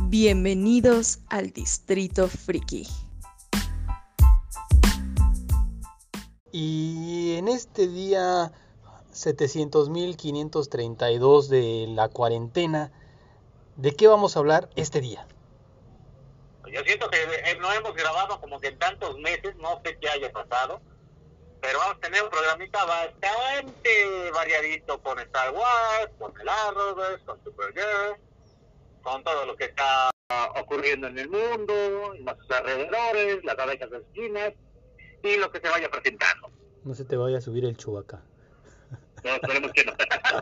Bienvenidos al Distrito Friki. Y en este día 700.532 de la cuarentena, ¿de qué vamos a hablar este día? Yo siento que no hemos grabado como que en tantos meses, no sé qué haya pasado, pero vamos a tener un programita bastante variadito con Star Wars, con el Arrowverse, con Supergirl, con todo lo que está ocurriendo en el mundo, en nuestros alrededores, las abejas asesinas y lo que se vaya presentando. No se te vaya a subir el Chewbacca. No, esperemos que no.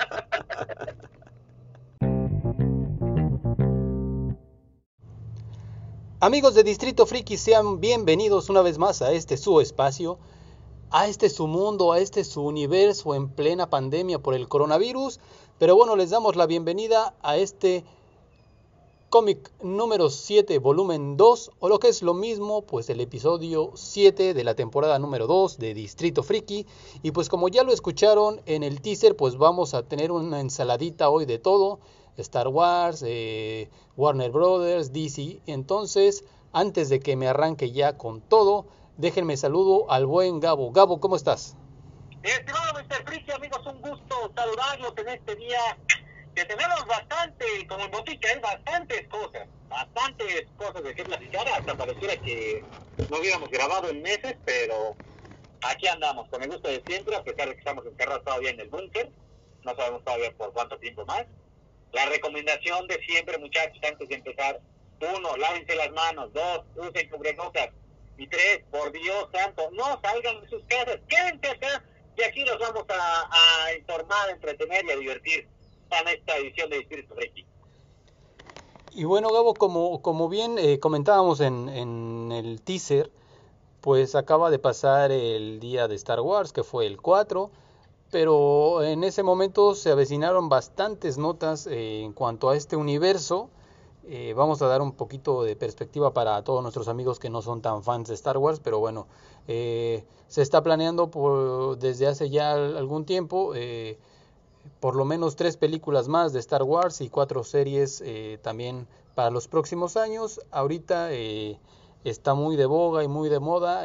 Amigos de Distrito Friki, sean bienvenidos una vez más a este su espacio, a este su mundo, a este su universo en plena pandemia por el coronavirus. Pero bueno, les damos la bienvenida a este cómic número 7, volumen 2, o lo que es lo mismo, pues el episodio 7 de la temporada número 2 de Distrito Friki. Y pues como ya lo escucharon en el teaser, pues vamos a tener una ensaladita hoy de todo: Star Wars, Warner Brothers, DC. Entonces, antes de que me arranque ya con todo, déjenme saludo al buen Gabo. Gabo, ¿cómo estás? Estimado Mr. Friki, amigos, un gusto saludarlos en este día que tenemos bastante, como en botica, hay bastantes cosas de qué platicar. Hasta pareciera que no hubiéramos grabado en meses, pero aquí andamos con el gusto de siempre, a pesar de que estamos encerrados todavía en el búnker. No sabemos todavía por cuánto tiempo más. La recomendación de siempre, muchachos, antes de empezar: 1, lávense las manos; 2, usen cubrebocas; y 3, por Dios santo, no salgan de sus casas, quédense acá, y aquí los vamos a informar, a entretener y a divertir en esta edición de Distrito Friki. Y bueno, Gabo, como bien comentábamos en el teaser, pues acaba de pasar el día de Star Wars, que fue el 4, pero en ese momento se avecinaron bastantes notas en cuanto a este universo. Vamos a dar un poquito de perspectiva para todos nuestros amigos que no son tan fans de Star Wars, pero bueno, se está planeando desde hace ya algún tiempo por lo menos 3 películas más de Star Wars y 4 series también para los próximos años. Ahorita está muy de boga y muy de moda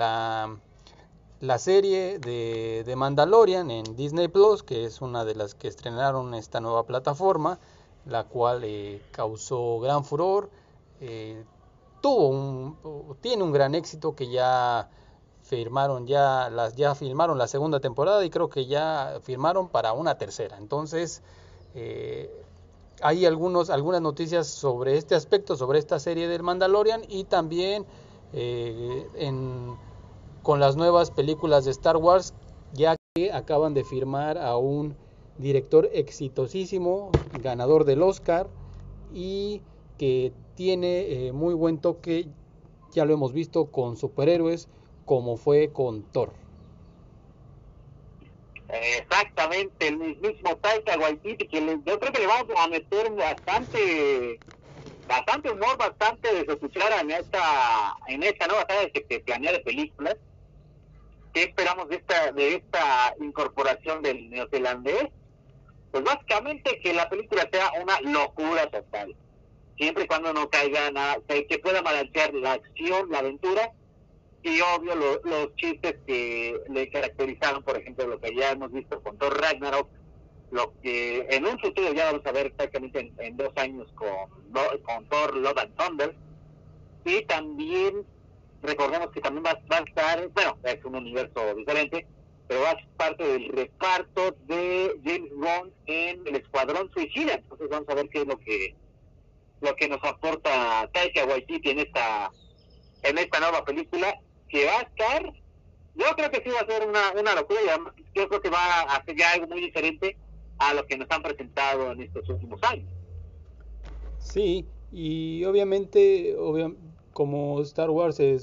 la serie de Mandalorian en Disney Plus, que es una de las que estrenaron esta nueva plataforma, la cual causó gran furor. eh, Tiene un gran éxito, que ya filmaron la segunda temporada y creo que ya firmaron para una tercera. Entonces, eh, hay algunas noticias sobre este aspecto, sobre esta serie del Mandalorian, y también con las nuevas películas de Star Wars, ya que acaban de firmar a un director exitosísimo, ganador del Oscar, y que tiene muy buen toque. Ya lo hemos visto con superhéroes, como fue con Thor. Exactamente, el mismo Taika Waititi, yo creo que le vamos a meter bastante humor, bastante de su cuchara en esta nueva saga que se planea de películas. ¿Qué esperamos de esta incorporación del neozelandés? Pues básicamente que la película sea una locura total, siempre y cuando no caiga nada, que pueda balancear la acción, la aventura y obvio los chistes que le caracterizaron, por ejemplo, lo que ya hemos visto con Thor Ragnarok, lo que en un futuro ya vamos a ver prácticamente en 2 años con Thor Love and Thunder. Y también recordemos que también va a estar, bueno, es un universo diferente, pero va a ser parte del reparto de James Bond en El Escuadrón Suicida. Entonces vamos a ver qué es lo que nos aporta Taika Waititi en esta nueva película, que va a estar, yo creo que sí va a ser una locura, y además yo creo que va a ser ya algo muy diferente a lo que nos han presentado en estos últimos años. Sí, y obviamente, como Star Wars es,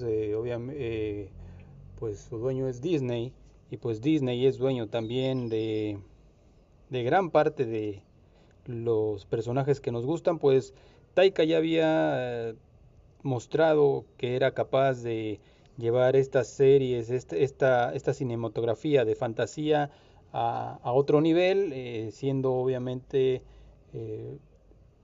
pues su dueño es Disney, y pues Disney es dueño también de gran parte de los personajes que nos gustan. Pues Taika ya había mostrado que era capaz de llevar estas series, esta cinematografía de fantasía a otro nivel, siendo obviamente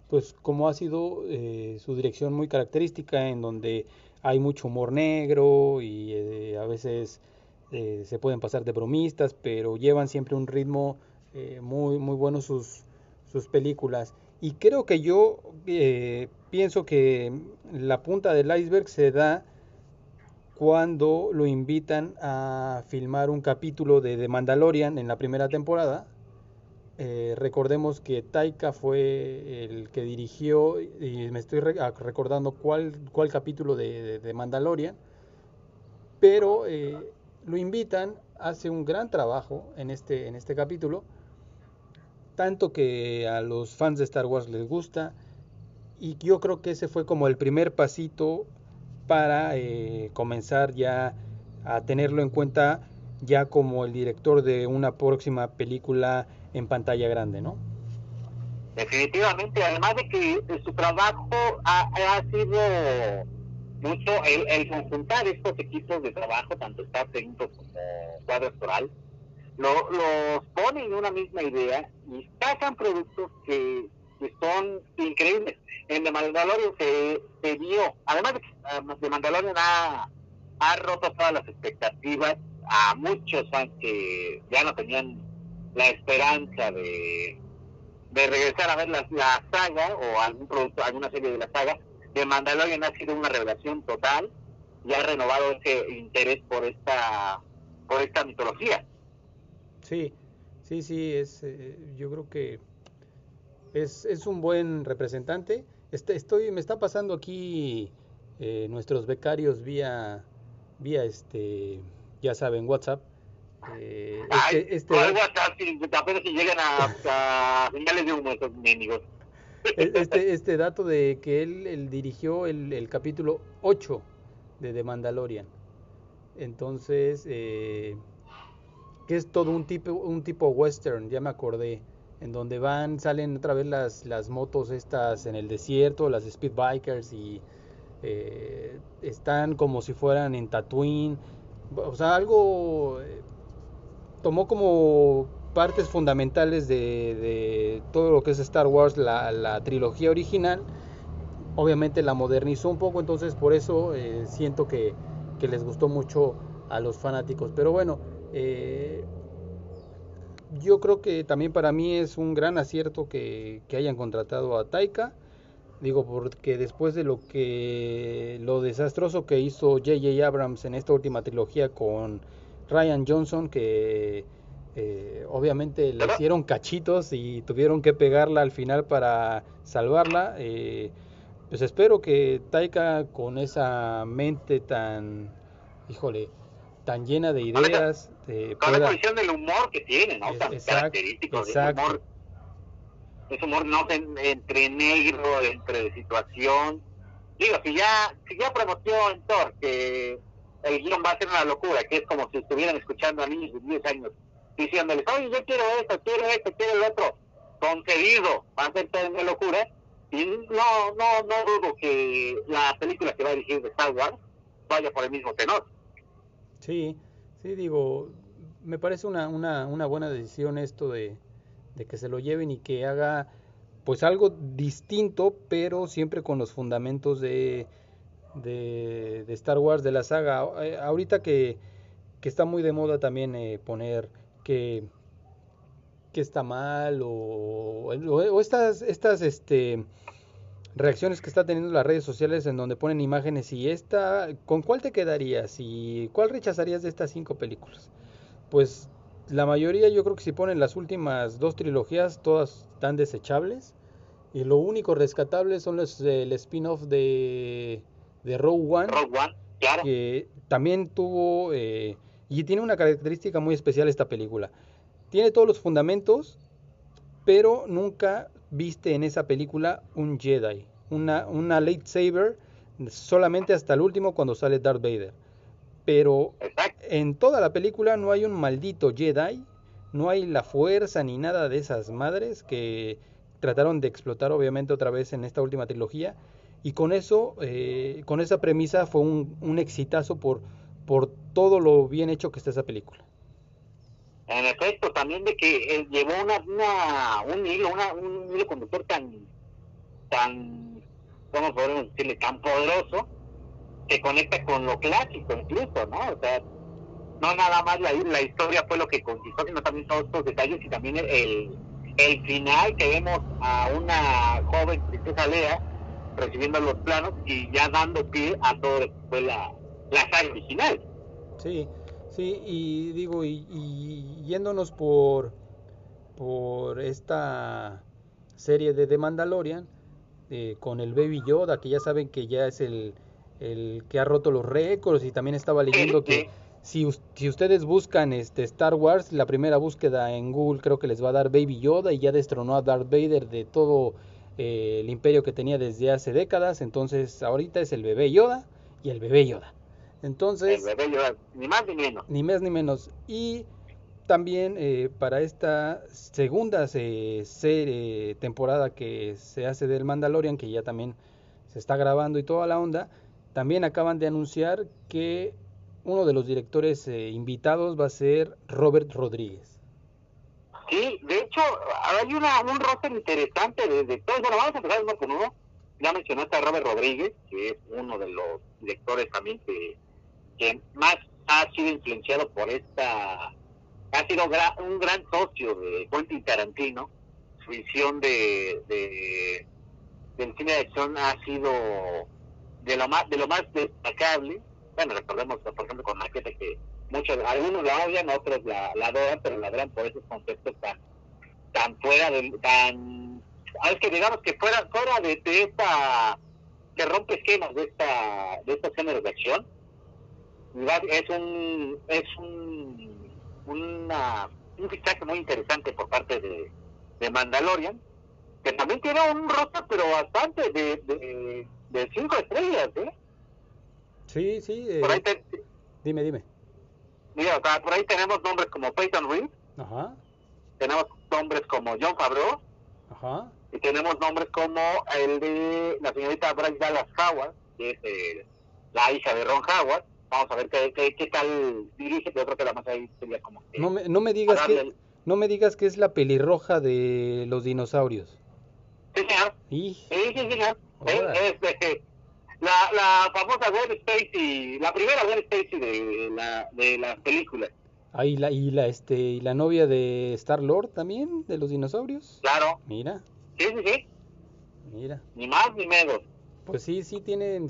pues como ha sido su dirección muy característica, en donde hay mucho humor negro y a veces se pueden pasar de bromistas, pero llevan siempre un ritmo muy bueno sus películas. Y creo que yo pienso que la punta del iceberg se da cuando lo invitan a filmar un capítulo de The Mandalorian en la primera temporada. Recordemos que Taika fue el que dirigió, y me estoy recordando cuál capítulo de Mandalorian, pero lo invitan, hace un gran trabajo en este capítulo, tanto que a los fans de Star Wars les gusta, y yo creo que ese fue como el primer pasito para comenzar ya a tenerlo en cuenta ya como el director de una próxima película en pantalla grande, ¿no? Definitivamente, además de que su trabajo ha sido mucho el conjuntar estos equipos de trabajo, tanto staff técnico como cuadro actoral, los ponen en una misma idea y sacan productos que son increíbles. En The Mandalorian se vio, además de que The Mandalorian ha roto todas las expectativas a muchos fans que ya no tenían la esperanza de regresar a ver la saga o algún producto, alguna serie de la saga. The Mandalorian ha sido una revelación total y ha renovado ese interés por esta mitología. Sí, yo creo que es un buen representante. Me está pasando aquí nuestros becarios vía ya saben, WhatsApp. WhatsApp, apenas si llegan a señales de humo esos mendigos. Este dato de que él dirigió el capítulo 8 de The Mandalorian. Entonces, que es todo un tipo western, ya me acordé, en donde salen otra vez las motos estas en el desierto, las speed bikers, y están como si fueran en Tatooine. O sea, algo tomó como partes fundamentales de todo lo que es Star Wars, la trilogía original. Obviamente la modernizó un poco, entonces por eso siento que les gustó mucho a los fanáticos. Pero bueno, yo creo que también para mí es un gran acierto que hayan contratado a Taika. Digo, porque después de lo desastroso que hizo J.J. Abrams en esta última trilogía con Rian Johnson, que obviamente le hicieron cachitos y tuvieron que pegarla al final para salvarla, pues espero que Taika, con esa mente tan llena de ideas, con la visión del humor que tiene, ¿no? Tan característico, exacto. Ese humor no entre negro, entre situación. Digo, si ya prometió en Thor que el guión va a ser una locura, que es como si estuvieran escuchando a niños de 10 años diciéndoles, oye, yo quiero esto, quiero el otro, concedido, va a ser toda una locura. Y no dudo que la película que va a dirigir de Star Wars vaya por el mismo tenor. Sí, digo, me parece una buena decisión esto de que se lo lleven y que haga pues algo distinto, pero siempre con los fundamentos de Star Wars, de la saga. Ahorita que está muy de moda también poner que está mal o estas reacciones que está teniendo las redes sociales, en donde ponen imágenes y ¿con cuál te quedarías y cuál rechazarías de estas 5 películas? Pues la mayoría, yo creo que si ponen las últimas 2 trilogías, todas están desechables, y lo único rescatable son el spin-off de Rogue One, claro, que también tuvo y tiene una característica muy especial esta película. Tiene todos los fundamentos, pero nunca viste en esa película un Jedi, una lightsaber, solamente hasta el último cuando sale Darth Vader. Pero en toda la película no hay un maldito Jedi, no hay la fuerza ni nada de esas madres que trataron de explotar obviamente otra vez en esta última trilogía. Y con eso, con esa premisa fue un exitazo por todo lo bien hecho que está esa película. En efecto, también de que llevó un hilo conductor tan ¿cómo podemos decirle? Tan poderoso, que conecta con lo clásico incluso, ¿no? O sea, no nada más la historia fue lo que conquistó, sino también todos estos detalles y también el final, que vemos a una joven princesa Leia recibiendo los planos y ya dando pie a todo lo que fue la saga original. Sí, sí, y digo, y yéndonos por esta serie de The Mandalorian, con el Baby Yoda, que ya saben que ya es el que ha roto los récords, y también estaba leyendo que si ustedes buscan Star Wars, la primera búsqueda en Google creo que les va a dar Baby Yoda, y ya destronó a Darth Vader de todo el imperio que tenía desde hace décadas. Entonces ahorita es el bebé Yoda y el bebé Yoda. Entonces, el bebé Yoda, ni más ni menos. Ni más ni menos. Y también para esta segunda temporada que se hace del Mandalorian, que ya también se está grabando y toda la onda, también acaban de anunciar que uno de los directores invitados va a ser Robert Rodríguez. Sí, de hecho, hay un roster interesante de todos. Bueno, vamos a empezar uno con uno. Ya mencionaste a Robert Rodríguez, que es uno de los directores también que más ha sido influenciado por ha sido un gran socio de Quentin Tarantino. Su visión del cine de acción ha sido de lo más destacable. Bueno, recordemos, por ejemplo, con Machete, que algunos la odian, otros la adoran, pero la adoran por esos conceptos tan fuera es que digamos que fuera de esta, que rompe esquemas de estos géneros de acción. Es un fichaje muy interesante por parte de Mandalorian, que también tiene un roster pero bastante de 5 estrellas, Sí, sí. Por ahí Dime. Mira, o sea, por ahí tenemos nombres como Peyton Reed. Ajá. Tenemos nombres como Jon Favreau. Ajá. Y tenemos nombres como el de la señorita Bryce Dallas Howard, que es la hija de Ron Howard. Vamos a ver qué tal dirige, pero yo creo que la más ahí sería como que... No me digas que es la pelirroja de los dinosaurios. Sí, señor. Sí, señor. La famosa Gwen Stacy, la primera Gwen Stacy de las películas. Ah, y la novia de Star-Lord también, de los dinosaurios. Claro. Mira. Sí. Mira. Ni más ni menos. Pues sí tienen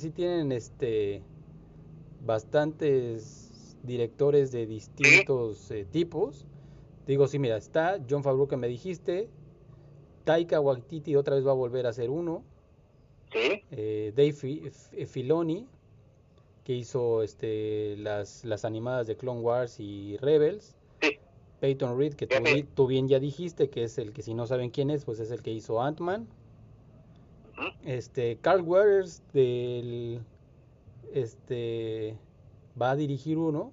bastantes directores de distintos tipos. Digo, sí, mira, está Jon Favreau, que me dijiste, Taika Waititi otra vez va a volver a ser uno. Sí. Dave Filoni, que hizo las animadas de Clone Wars y Rebels. Sí. Peyton Reed, que tú bien ya dijiste, que es el que, si no saben quién es, pues es el que hizo Ant-Man. Carl Weathers va a dirigir uno,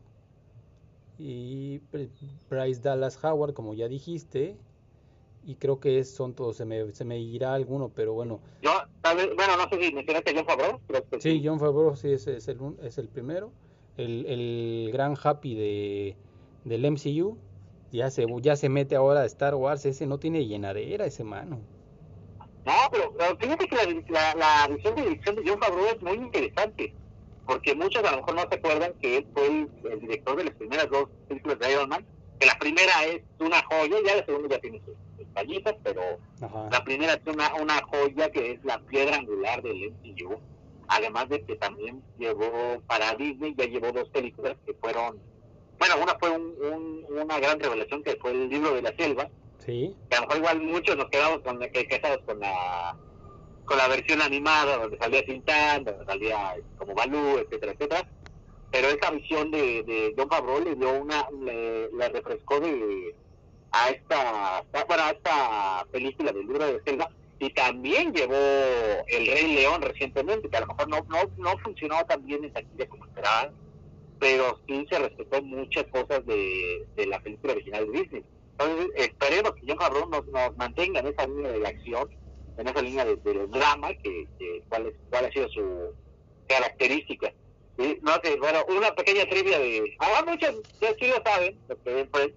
y Bryce Dallas Howard, como ya dijiste, y creo que son todos. Se me irá alguno, pero bueno. No sé si mencionaste a Jon Favreau. Sí, Jon Favreau sí es el primero, el gran Happy del MCU. Ya se mete ahora a Star Wars. Ese no tiene llenadera, ese mano. No, pero fíjate que la visión de dirección de Jon Favreau es muy interesante, porque muchos a lo mejor no se acuerdan que él fue el director de las primeras dos películas de Iron Man, que la primera es una joya, ya la segunda ya tiene sus fallitas, pero la primera es una joya que es la piedra angular del MCU, además de que también para Disney ya llevó dos películas que fueron, bueno, una fue una gran revelación, que fue el Libro de la Selva. Sí. Que a lo mejor igual muchos nos quedamos casados con la versión animada, donde salía Tintán, donde salía como Balú, etcétera, pero esa visión de Jon Favreau le dio le refrescó a esta película del Libro de la Selva, y también llevó El Rey León recientemente, que a lo mejor no funcionó tan bien en taquilla como esperaban, pero sí se respetó muchas cosas de la película original de Disney. Entonces esperemos que Jon Favreau nos mantenga en esa línea de la acción, en esa línea del drama, cuál ha sido su característica. ¿Sí? No sé, bueno, una pequeña trivia muchos sí lo saben, los que ven Friends,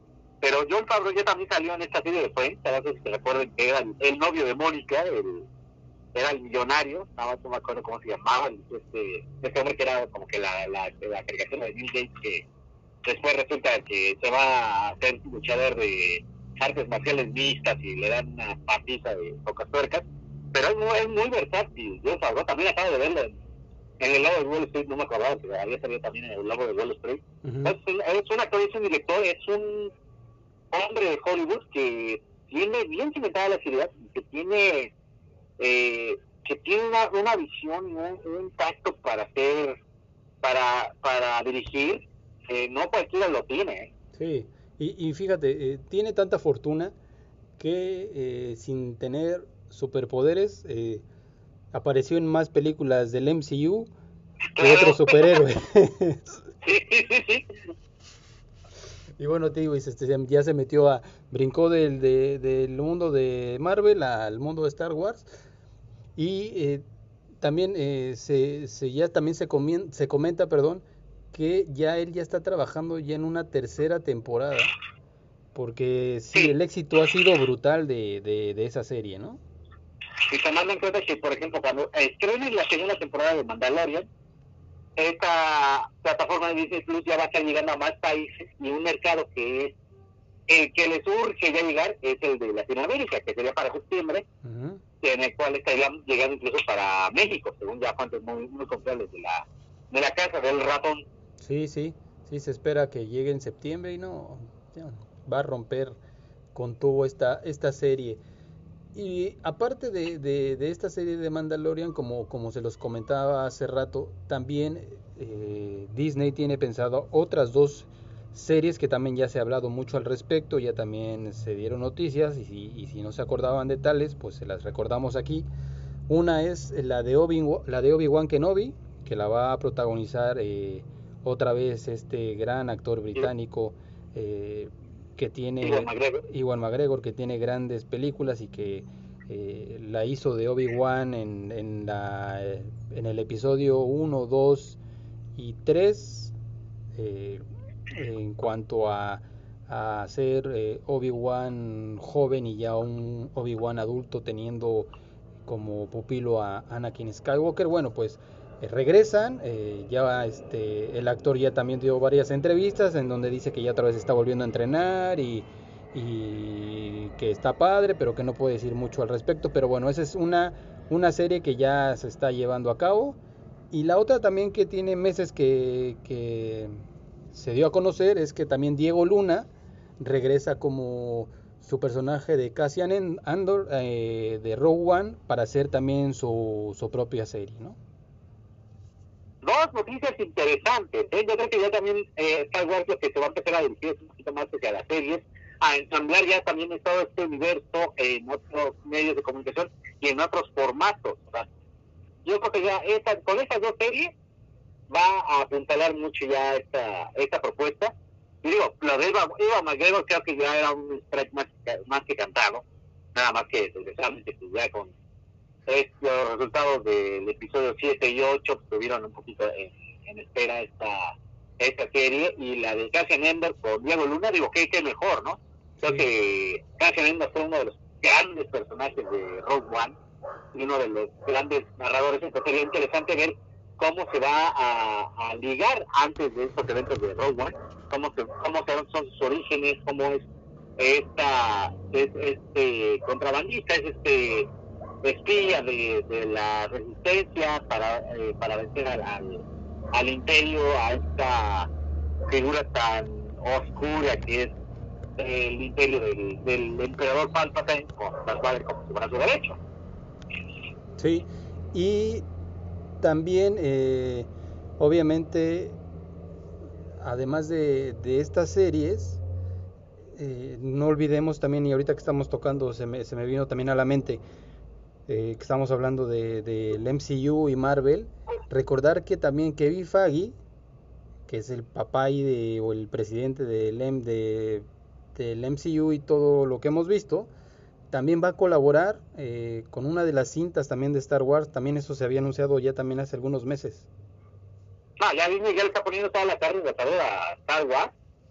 pero Jon Favreau ya también salió en esta serie de Friends. A veces se recuerden que era el novio de Mónica, era el millonario, nada más no me acuerdo cómo se llamaba, este hombre que era como que la caricatura de Bill Gates, que después resulta que se va a hacer luchador de artes marciales mixtas y le dan una patiza de pocas tuercas, pero es muy versátil. Yo también acabo de verlo en el logo de Wall Street, no me acordaba que había salido también en el logo de Wall Street. Uh-huh. Es un actor, es un director, es un hombre de Hollywood que tiene bien cimentadas las ideas, que tiene una visión, un tacto para hacer, para dirigir, no cualquiera lo tiene. Sí, y fíjate, tiene tanta fortuna que sin tener superpoderes apareció en más películas del MCU que otros superhéroes. Sí. Y bueno, te digo, ya se brincó del mundo de Marvel al mundo de Star Wars. Y también se comenta, que él ya está trabajando ya en una tercera temporada, porque sí, el éxito ha sido brutal de esa serie, ¿no? Y tomando en cuenta que, por ejemplo, cuando estrenen la segunda temporada de Mandalorian, esta plataforma de Disney Plus ya va a estar llegando a más países, y un mercado que es el que les urge ya llegar es el de Latinoamérica, que sería para septiembre, uh-huh, en el cual estarían llegando incluso para México, según ya fuentes muy, muy confiables de la casa del ratón. Sí, se espera que llegue en septiembre y va a romper con todo esta serie. Y aparte de esta serie de Mandalorian, como se los comentaba hace rato, también Disney tiene pensado otras 2 series que también ya se ha hablado mucho al respecto, ya también se dieron noticias, y si no se acordaban de tales, pues se las recordamos aquí. Una es la de Obi-Wan Kenobi, que la va a protagonizar otra vez este gran actor británico que tiene Ewan McGregor, que tiene grandes películas y que la hizo de Obi-Wan en el episodio 1, 2 y 3, en cuanto a ser Obi-Wan joven y ya un Obi-Wan adulto teniendo como pupilo a Anakin Skywalker. Bueno, pues regresan, ya el actor ya también dio varias entrevistas en donde dice que ya otra vez está volviendo a entrenar y que está padre, pero que no puede decir mucho al respecto. Pero bueno, esa es una serie que ya se está llevando a cabo. Y la otra también que tiene meses que se dio a conocer es que también Diego Luna regresa como su personaje de Cassian Andor de Rogue One para hacer también su propia serie, ¿no? 2 noticias interesantes. Yo creo que ya también Star Wars lo que se va a empezar a dirigir un poquito más hacia las series, a ensamblar ya también todo este universo en otros medios de comunicación y en otros formatos, ¿verdad? Yo creo que ya con estas 2 series va a apuntalar mucho ya esta propuesta. Y digo, lo de Ewan McGregor creo que ya era un strike más que cantado, nada más que desgraciadamente pues ya con los resultados del episodio 7 y 8 pues, tuvieron un poquito en espera esta serie, y la de Cassian Andor con Diego Luna, digo, que mejor, ¿no? Creo que Cassian Andor fue uno de los grandes personajes de Rogue One y uno de los grandes narradores, entonces sería interesante ver cómo se va a ligar antes de estos eventos de Rogue One, cómo son sus orígenes, cómo es este contrabandista, es espía de la resistencia para vencer al imperio, a esta figura tan oscura que es el imperio del emperador Palpatine, con las madres como su brazo derecho. Sí, y también obviamente además de estas series, no olvidemos también, y ahorita que estamos tocando se me vino también a la mente que estamos hablando del MCU y Marvel, recordar que también Kevin Feige, que es el papá o el presidente del MCU y todo lo que hemos visto, también va a colaborar con una de las cintas también de Star Wars. También eso se había anunciado ya también hace algunos meses. Ya Disney ya le está poniendo toda la carne de asador a Star Wars.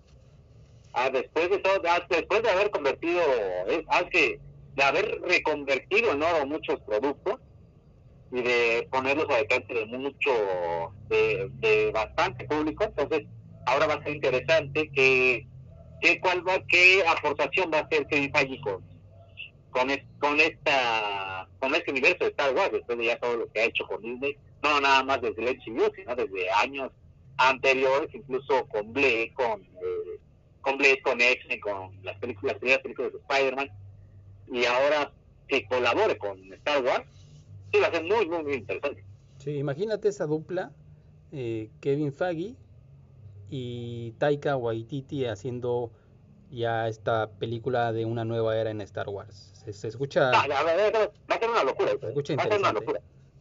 Después de haber convertido, de haber reconvertido en oro muchos productos, y de ponerlos a alcance de mucho, de bastante público. Entonces ahora va a ser interesante qué aportación va a hacer Kevin Feige con este universo de Star Wars, después de ya todo lo que ha hecho con Disney, no nada más desde el MCU, sino desde años anteriores, incluso con Blade, con X-Men, con las primeras películas de Spider-Man, y ahora que colabore con Star Wars, sí va a ser muy, muy, muy interesante. Sí, imagínate esa dupla, Kevin Feige y Taika Waititi haciendo ya esta película de una nueva era en Star Wars. Se escucha... va a ser una locura. Se escucha va a ser una locura.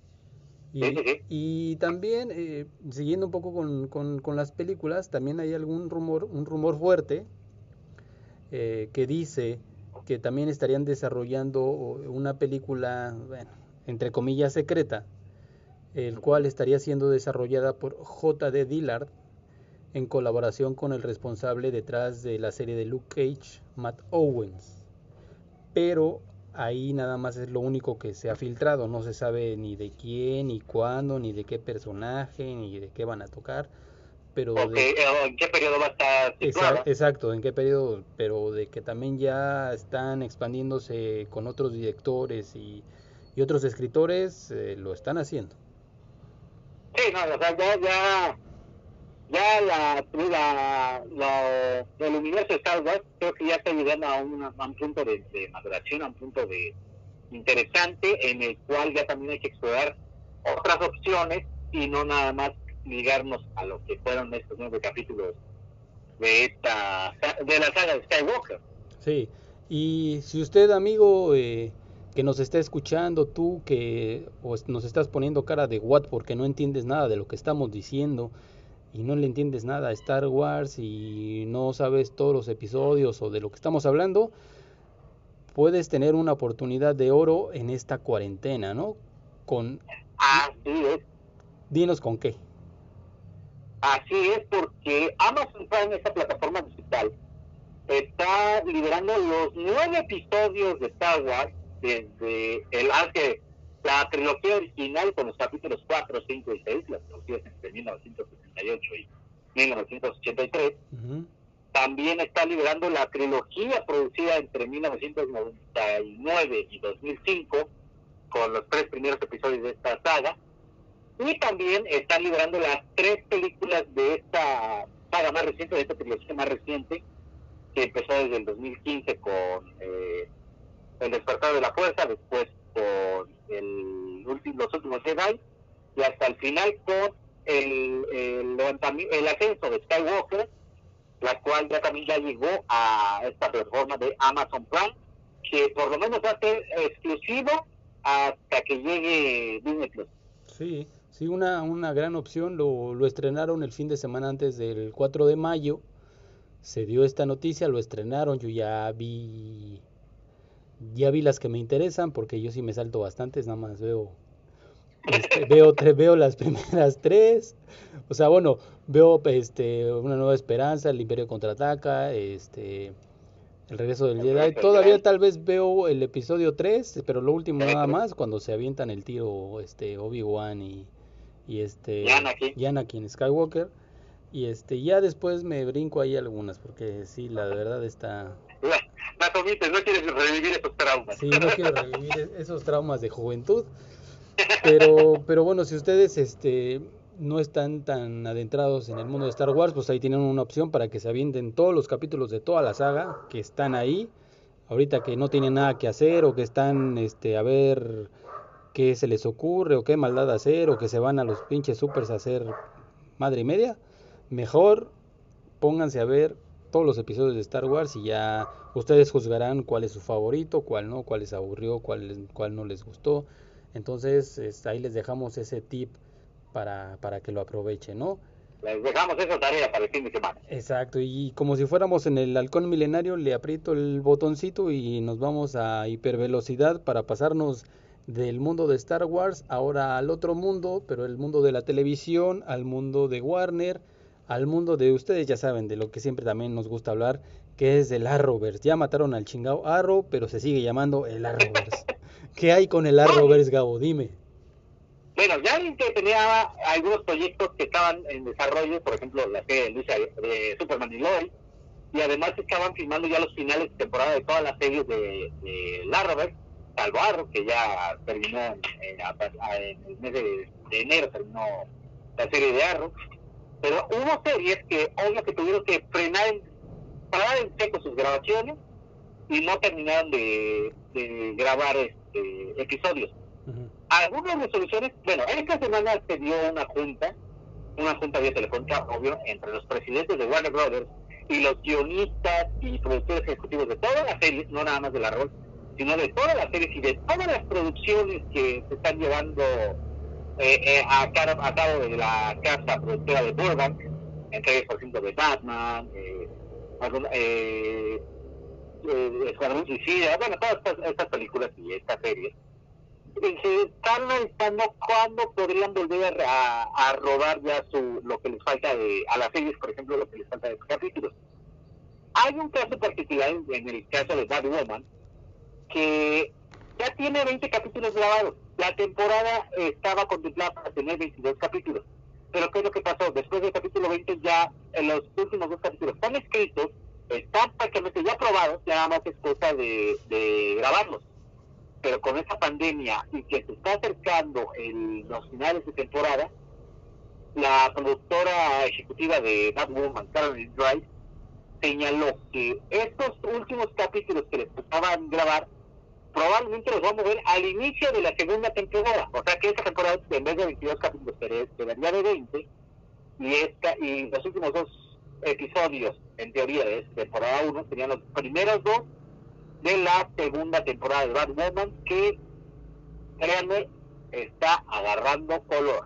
Y también, siguiendo un poco con las películas, también hay un rumor fuerte que dice que también estarían desarrollando una película, bueno, entre comillas, secreta, el cual estaría siendo desarrollada por J.D. Dillard en colaboración con el responsable detrás de la serie de Luke Cage, Matt Owens. Pero ahí nada más es lo único que se ha filtrado, no se sabe ni de quién, ni cuándo, ni de qué personaje, ni de qué van a tocar, pero ¿en qué periodo va a estar situada? Exacto, en qué periodo, pero de que también ya están expandiéndose con otros directores y otros escritores, lo están haciendo. Sí, no, o sea, ya el universo de Star Wars creo que ya está llegando a un punto de maduración, a un punto de interesante, en el cual ya también hay que explorar otras opciones y no nada más ligarnos a lo que fueron estos 9 capítulos de la saga de Skywalker. Sí, y si usted, amigo, que nos está escuchando, tú que nos estás poniendo cara de what porque no entiendes nada de lo que estamos diciendo y no le entiendes nada a Star Wars y no sabes todos los episodios o de lo que estamos hablando, puedes tener una oportunidad de oro en esta cuarentena, ¿no? Así es. Dinos con qué. Así es, porque Amazon Prime, esta plataforma digital, está liberando los 9 episodios de Star Wars desde la trilogía original con los capítulos 4, 5 y 6, las trilogías entre 1978 y 1983. Uh-huh. También está liberando la trilogía producida entre 1999 y 2005 con los 3 primeros episodios de esta saga. Y también están liberando las 3 películas de esta saga más reciente, de esta trilogía más reciente, que empezó desde el 2015 con El Despertar de la Fuerza, después con Los Últimos Jedi, y hasta el final con el ascenso de Skywalker, la cual ya llegó a esta plataforma de Amazon Prime, que por lo menos va a ser exclusivo hasta que llegue Disney Plus. Sí, una gran opción. Lo estrenaron el fin de semana antes del 4 de mayo. Se dio esta noticia, lo estrenaron. Yo ya vi las que me interesan, porque yo sí me salto bastantes, nada más veo las primeras 3. O sea, bueno, veo Una Nueva Esperanza, El Imperio Contraataca, El Regreso del Jedi. Todavía tal vez veo el episodio 3, pero lo último nada más, cuando se avientan el tiro Obi-Wan y Anakin Skywalker. Y ya después me brinco ahí algunas, porque sí, la verdad está... Las omites, no quieres revivir esos traumas. Sí, no quiero revivir esos traumas de juventud. Pero bueno, si ustedes no están tan adentrados en el mundo de Star Wars, pues ahí tienen una opción para que se avienten todos los capítulos de toda la saga que están ahí. Ahorita que no tienen nada que hacer, o que están a ver qué se les ocurre, o qué maldad hacer, o que se van a los pinches supers a hacer madre y media, mejor pónganse a ver todos los episodios de Star Wars y ya ustedes juzgarán cuál es su favorito, cuál no, cuál les aburrió, cuál no les gustó. Entonces ahí les dejamos ese tip para que lo aprovechen, ¿no? Les dejamos esa tarea para el fin de semana. Exacto, y como si fuéramos en el halcón milenario, le aprieto el botoncito y nos vamos a hipervelocidad para pasarnos del mundo de Star Wars ahora al otro mundo, pero el mundo de la televisión, al mundo de Warner, al mundo de ustedes ya saben, de lo que siempre también nos gusta hablar, que es del Arrowverse. Ya mataron al chingado Arrow, pero se sigue llamando el Arrowverse. ¿Qué hay con el Arrowverse, Gabo? Dime. bueno, ya que tenía algunos proyectos que estaban en desarrollo, por ejemplo, la serie de Luisa de Superman y Lois, y además estaban filmando ya los finales de temporada de todas las series de Arrowverse, salvo Arrow, que ya terminó en el mes de enero, terminó la serie de Arrow, pero hubo series que obvio que tuvieron que parar en seco sus grabaciones y no terminaron de grabar episodios. Ujú. Algunas resoluciones, bueno, esta semana se dio una junta vía telefónica, obvio, entre los presidentes de Warner Brothers y los guionistas y productores ejecutivos de todas las series, no nada más de la rol, sino de todas las series y de todas las producciones que se están llevando a cabo de la casa productora de Burbank, entre ellos, por ejemplo, de Batman, Escuadrón Suicida, bueno, todas estas películas y estas series. Se están analizando cuándo podrían volver a rodar ya lo que les falta a las series, por ejemplo, lo que les falta de capítulos. Hay un caso particular en el caso de Batwoman que ya tiene 20 capítulos grabados. La temporada estaba contemplada para tener 22 capítulos. Pero ¿qué es lo que pasó? Después del capítulo 20 ya en los últimos 2 capítulos están escritos, están prácticamente ya probados, ya nada más es cosa de grabarlos. Pero con esta pandemia y que se está acercando los finales de temporada, la productora ejecutiva de Batwoman, Caroline Dry, señaló que estos últimos capítulos que les tocaban grabar probablemente los va a mover al inicio de la segunda temporada. O sea que esta temporada, en vez de 22 capítulos, quedaría de 20, y los últimos 2 episodios, en teoría, de temporada 1, serían los primeros 2 de la segunda temporada de Batwoman, que, créanme, está agarrando color.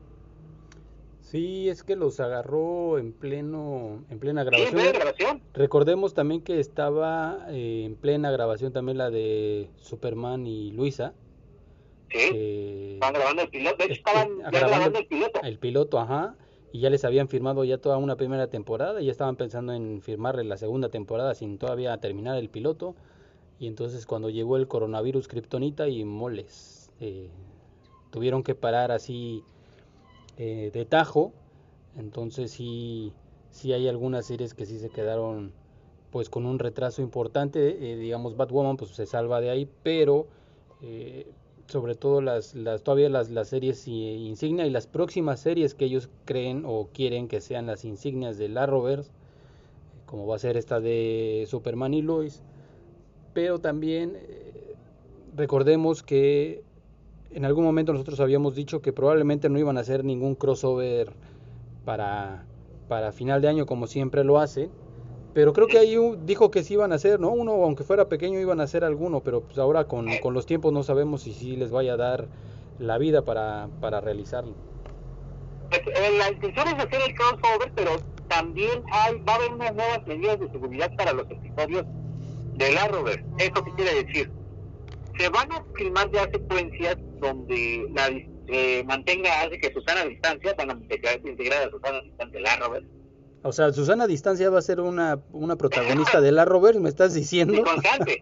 Sí, es que los agarró en plena ¿Sí, grabación. en plena grabación? Recordemos también que estaba en plena grabación también la de Superman y Luisa. Sí, estaban grabando el piloto. De hecho, estaban ya grabando el piloto. El piloto, ajá. Y ya les habían firmado ya toda una primera temporada. Y ya estaban pensando en firmarle la segunda temporada sin todavía terminar el piloto. Y entonces cuando llegó el coronavirus kriptonita y moles, tuvieron que parar así de tajo. Entonces sí hay algunas series que sí se quedaron pues con un retraso importante. Digamos, Batwoman pues se salva de ahí, pero sobre todo todavía las series insignia y las próximas series que ellos creen o quieren que sean las insignias del Arrowverse, como va a ser esta de Superman y Lois. Pero también recordemos que en algún momento nosotros habíamos dicho que probablemente no iban a hacer ningún crossover para final de año como siempre lo hacen, pero creo que ahí dijo que sí iban a hacer, ¿no? Uno, aunque fuera pequeño, iban a hacer alguno, pero pues ahora con los tiempos no sabemos si sí les vaya a dar la vida para realizarlo. La intención es hacer el crossover, pero también va a haber unas nuevas medidas de seguridad para los episodios del Arrowverse. ¿Esto qué quiere decir? Se van a filmar ya secuencias donde hace que Susana a distancia, van a integrar a Susana a distancia del Arrowverse. O sea, Susana a distancia va a ser una protagonista del Arrowverse, ¿me estás diciendo? Sí, constante.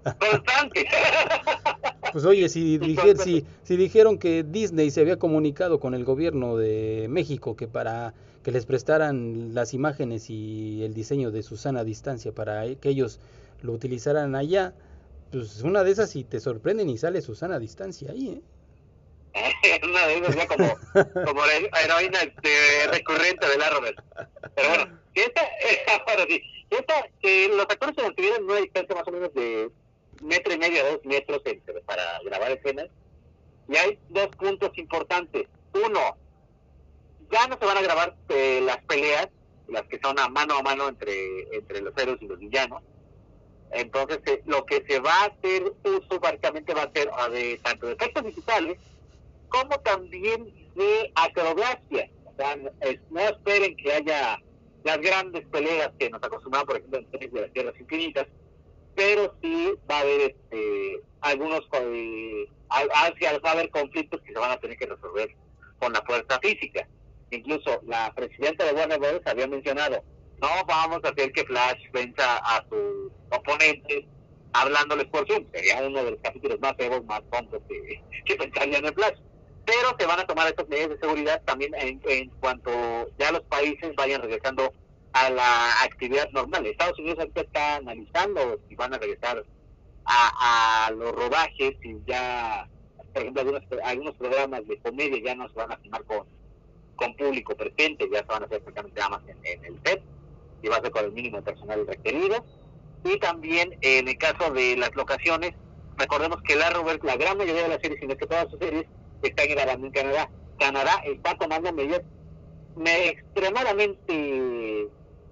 Pues oye, si dijeron que Disney se había comunicado con el gobierno de México que para que les prestaran las imágenes y el diseño de Susana a distancia para que ellos lo utilizaran allá, pues una de esas si te sorprenden y sale Susana a distancia ahí, Una de esas ya como la heroína recurrente del Arrowverse. Pero bueno, que los actores se mantuvieron en una distancia más o menos de 1.5 metros a 2 metros para grabar escenas. Y hay 2 puntos importantes. Uno, ya no se van a grabar las peleas, las que son a mano entre los héroes y los villanos. Entonces, lo que se va a hacer uso básicamente va a ser tanto de efectos digitales como también de acrobacia. O sea, no esperen que haya las grandes peleas que nos acostumbramos, por ejemplo, en series de las Tierras Infinitas, pero sí va a haber va a haber conflictos que se van a tener que resolver con la fuerza física. Incluso la presidenta de Warner Bros. Había mencionado, no vamos a hacer que Flash venza a sus oponentes hablándoles por Zoom. Sería uno de los capítulos más feos, más tontos que pensarían en Flash. pero se van a tomar estas medidas de seguridad también en cuanto ya los países vayan regresando a la actividad normal. Estados Unidos ahorita está analizando si van a regresar a los rodajes, si ya, por ejemplo, algunos programas de comedia ya no se van a filmar con público presente, ya se van a hacer prácticamente nada más en el set, y va a ser con el mínimo de personal requerido. Y también en el caso de las locaciones, recordemos que la gran mayoría de las series, sino que todas sus series, están grabando en Canadá. Canadá está tomando medidas extremadamente,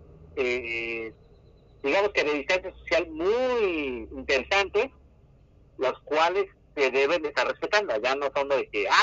digamos que de distancia social muy interesantes, los cuales se deben de estar respetando. Ya no son de que,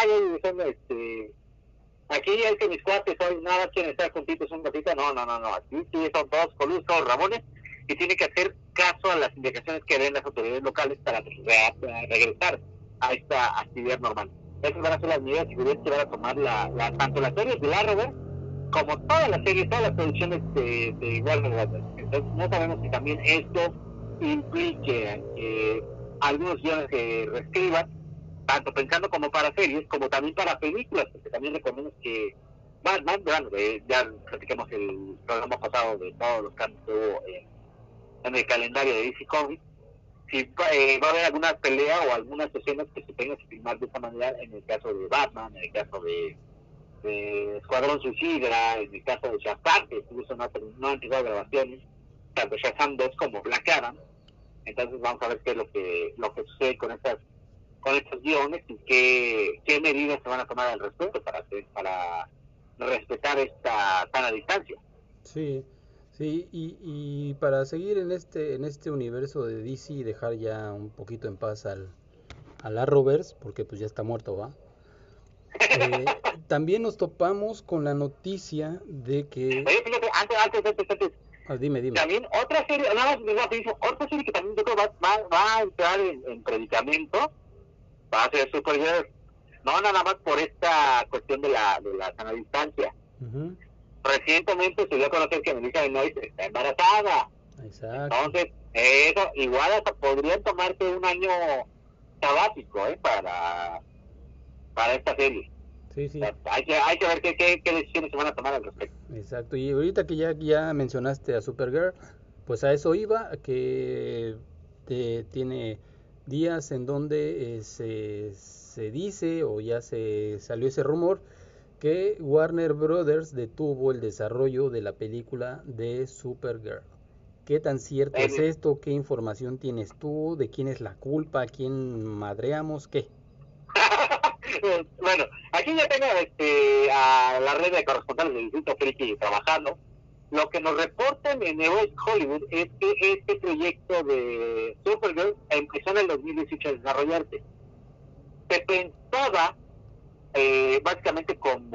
aquí es que mis cuates hoy nada quieren estar juntitos un ratito. No. Aquí sí son todos coludos, todos ramones, y tiene que hacer caso a las indicaciones que den las autoridades locales para regresar a esta actividad normal. Esas van a ser las medidas de seguridad que van a tomar tanto las series de la Arrowverse como todas las series, todas las producciones de Warner Brothers. Entonces no sabemos si también esto implique que algunos guiones se reescriban, tanto pensando como para series, como también para películas, porque también recordemos que Batman, ya platicamos el programa pasado de todos los cambios que hubo en el calendario de DC Comics, si va a haber alguna pelea o algunas escenas que se tengan que filmar de esta manera, en el caso de Batman, en el caso de Escuadrón Suicida, en el caso de Shazam, que incluso no han tenido grabaciones, tanto Shazam 2 como Black Adam. Entonces vamos a ver qué es lo que sucede con estos guiones y qué medidas se van a tomar al respecto para respetar esta sana distancia. Sí, y para seguir en este universo de DC y dejar ya un poquito en paz al Arrowverse, porque pues ya está muerto, ¿va? También nos topamos con la noticia de que... Oye, fíjate, antes. Dime. También otra serie, otra serie que también yo creo va a entrar en predicamento, va a ser Supergirl. No nada más por esta cuestión de la sana distancia. Uh-huh. Recientemente se dio a conocer que Melissa Benoist está embarazada. Exacto. Entonces, eso igual hasta podrían tomarse un año sabático para esta serie. Sí. O sea, hay que ver qué decisiones se van a tomar al respecto. Exacto, y ahorita que ya mencionaste a Supergirl, pues a eso iba, que tiene días en donde se dice, o ya se salió ese rumor, que Warner Brothers detuvo el desarrollo de la película de Supergirl. ¿Qué tan cierto es esto? ¿Qué información tienes tú? ¿De quién es la culpa? ¿A quién madreamos? ¿Qué? Bueno, aquí ya tengo a la red de corresponsales del Distrito Friki trabajando. Lo que nos reportan en New Hollywood es que este proyecto de Supergirl empezó en el 2018 a desarrollarse. Se pensaba básicamente como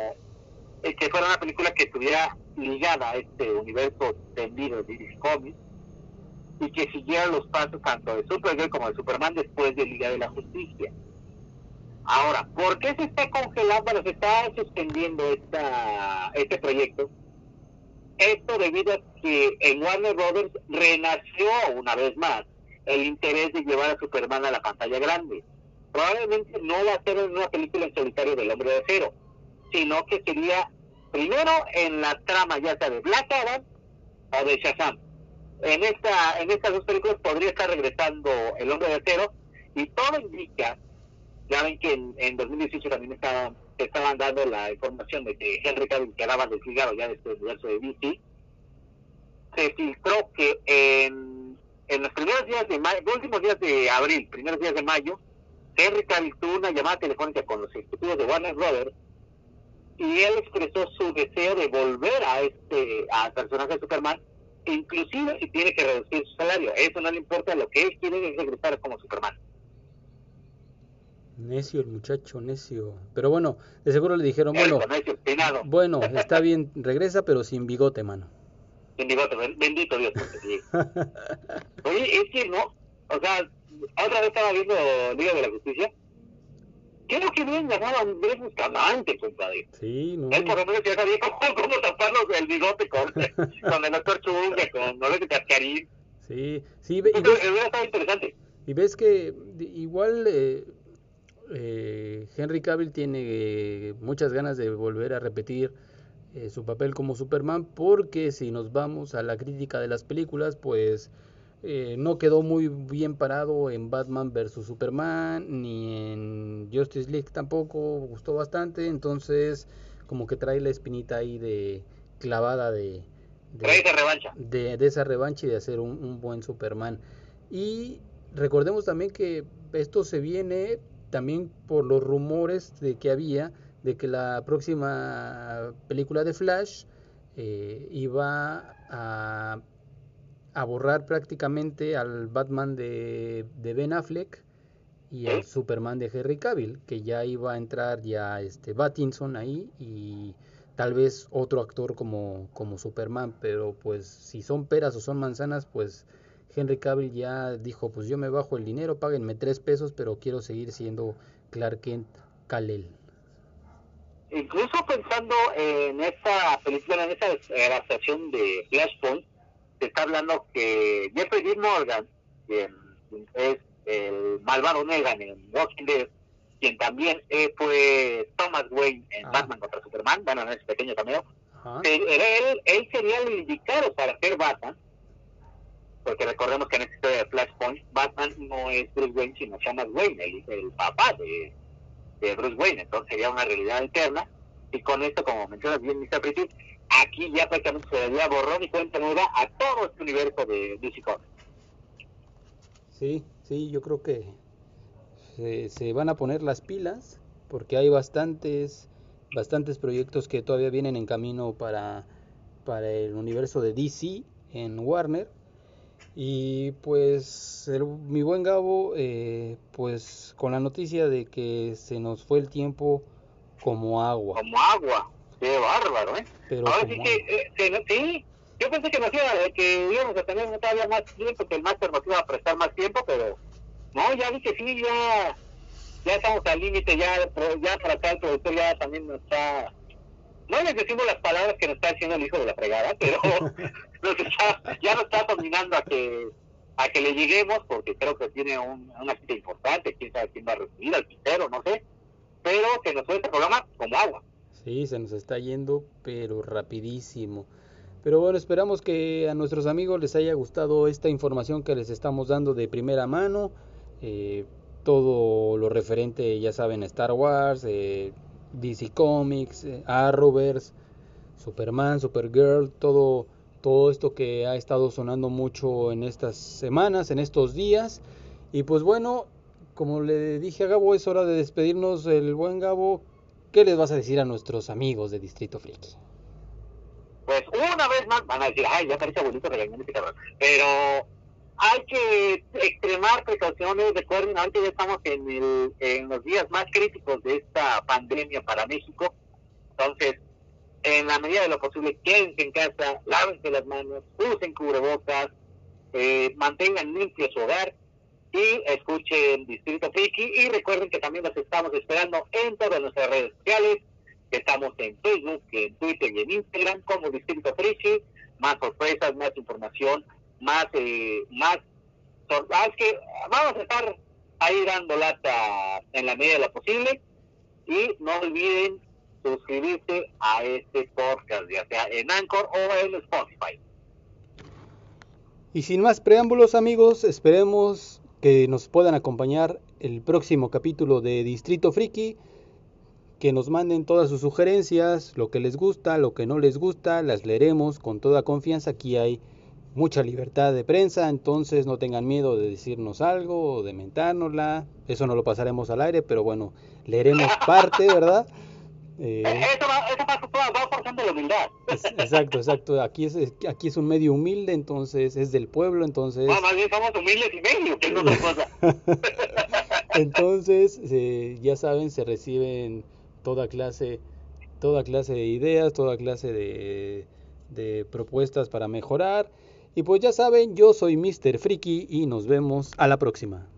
que fuera una película que estuviera ligada a este universo extendido de DC Comics y que siguiera los pasos tanto de Supergirl como de Superman después de Liga de la Justicia. Ahora, ¿por qué se está congelando, bueno, se está suspendiendo este proyecto? Esto debido a que en Warner Brothers renació una vez más el interés de llevar a Superman a la pantalla grande. Probablemente no va a ser una película en solitario del Hombre de Acero, sino que sería primero en la trama ya sea de Black Adam o de Shazam. En estas dos películas podría estar regresando el Hombre de Acero, y todo indica, ya ven que en 2018 también estaban dando la información de que Henry Cavill quedaba desligado ya de este universo de DC. Se filtró que en los primeros días de mayo, últimos días de abril, primeros días de mayo, Henry Cavill tuvo una llamada telefónica con los ejecutivos de Warner Brothers y él expresó su deseo de volver al personaje de Superman, inclusive si tiene que reducir su salario. Eso no le importa, lo que él quiere es regresar como Superman. Necio el muchacho, necio. Pero bueno, de seguro le dijeron, bueno, está bien, regresa, pero sin bigote, mano. Sin bigote, bendito Dios. Sí. Oye, es que no, o sea, otra vez estaba viendo Liga de la Justicia. Creo que bien llamado a Andrés Bustamante, compadre. Sí, no. Él por lo menos ya sabía cómo taparnos el bigote con el doctor Chunga, con Loreto Cascarín. Sí, hubiera estado interesante. Y ves que igual Henry Cavill tiene muchas ganas de volver a repetir su papel como Superman, porque si nos vamos a la crítica de las películas, pues no quedó muy bien parado en Batman versus Superman, ni en Justice League tampoco gustó bastante, entonces como que trae la espinita ahí de clavada Trae esa revancha. de esa revancha y de hacer un buen Superman. Y recordemos también que esto se viene también por los rumores de que había de que la próxima película de Flash iba a borrar prácticamente al Batman de Ben Affleck y al Superman de Henry Cavill, que ya iba a entrar ya Pattinson ahí y tal vez otro actor como Superman, pero pues si son peras o son manzanas, pues Henry Cavill ya dijo, pues yo me bajo el dinero, páguenme $3, pero quiero seguir siendo Clark Kent Kal-El. Incluso pensando en esta película, en esta adaptación de Flashpoint, se está hablando que Jeffrey Dean Morgan, quien es el malvado Negan en Walking Dead, quien también fue Thomas Wayne en Batman contra Superman, bueno, en ese pequeño cameo, él sería el indicado para ser Batman, porque recordemos que en esta historia de Flashpoint, Batman no es Bruce Wayne, sino Thomas Wayne, el papá de Bruce Wayne, entonces sería una realidad alterna, y con esto, como mencionas bien, Mr. Pretty, aquí ya prácticamente se daría borrón y cuenta nueva a todo este universo de DC Comics. Sí, yo creo que se van a poner las pilas, porque hay bastantes proyectos que todavía vienen en camino para el universo de DC en Warner. Y pues mi buen Gabo, pues con la noticia de que se nos fue el tiempo como agua. Como agua, qué bárbaro, ¿eh? Pero ahora sí que, sí, yo pensé que íbamos a tener todavía más tiempo, que el máster nos iba a prestar más tiempo, pero no, ya vi que sí, ya estamos al límite, ya para acá el productor ya también nos está, no les decimos las palabras que nos está diciendo el hijo de la fregada, pero ya nos está dominando a que le lleguemos, porque creo que tiene una cita importante, quién sabe quién va a recibir, al quintero, no sé, pero que nos fue este programa como agua. Sí, se nos está yendo, pero rapidísimo. Pero bueno, esperamos que a nuestros amigos les haya gustado esta información que les estamos dando de primera mano. Todo lo referente, ya saben, a Star Wars, DC Comics, Arrowverse, Superman, Supergirl, todo esto que ha estado sonando mucho en estas semanas, en estos días. Y pues bueno, como le dije a Gabo, es hora de despedirnos. El buen Gabo, ¿qué les vas a decir a nuestros amigos de Distrito Friki? Pues una vez más van a decir, ay, ya parece bonito regañar este cabrón, pero hay que extremar precauciones. Recuerden, ahorita ya estamos en los días más críticos de esta pandemia para México, entonces en la medida de lo posible quédense en casa, lávense las manos, usen cubrebocas, mantengan limpio su hogar y escuchen Distrito Friki. Y recuerden que también los estamos esperando en todas nuestras redes sociales. Estamos en Facebook, en Twitter y en Instagram como Distrito Friki. Más sorpresas, más información, más que vamos a estar ahí dando lata en la medida de lo posible. Y no olviden suscribirse a este podcast, ya sea en Anchor o en Spotify. Y sin más preámbulos, amigos, esperemos que nos puedan acompañar el próximo capítulo de Distrito Friki, que nos manden todas sus sugerencias, lo que les gusta, lo que no les gusta, las leeremos con toda confianza. Aquí hay mucha libertad de prensa, entonces no tengan miedo de decirnos algo o de mentárnosla. Eso no lo pasaremos al aire, pero bueno, leeremos parte, ¿verdad? Eso va forzando la humildad. Exacto. Aquí es un medio humilde, entonces es del pueblo, entonces... No, más bien somos humildes y medio, que es otra cosa. Entonces, ya saben, se reciben toda clase de ideas, toda clase de propuestas para mejorar. Y pues ya saben, yo soy Mr. Friki y nos vemos a la próxima.